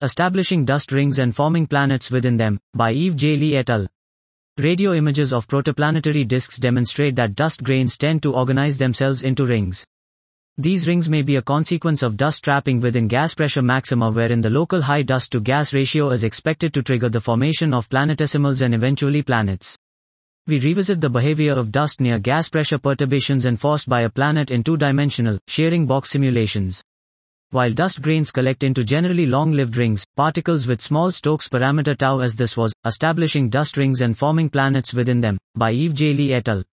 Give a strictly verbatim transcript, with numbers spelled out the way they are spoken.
Establishing Dust Rings and Forming Planets Within Them, by Eve J. Lee et al. Radio images of protoplanetary disks demonstrate that dust grains tend to organize themselves into rings. These rings may be a consequence of dust trapping within gas pressure maxima, wherein the local high dust-to-gas ratio is expected to trigger the formation of planetesimals and eventually planets. We revisit the behavior of dust near gas pressure perturbations enforced by a planet in two-dimensional, shearing box simulations. While dust grains collect into generally long-lived rings, particles with small Stokes parameter tau as this was, Establishing Dust Rings and Forming Planets Within Them, by Eve J. Lee et al.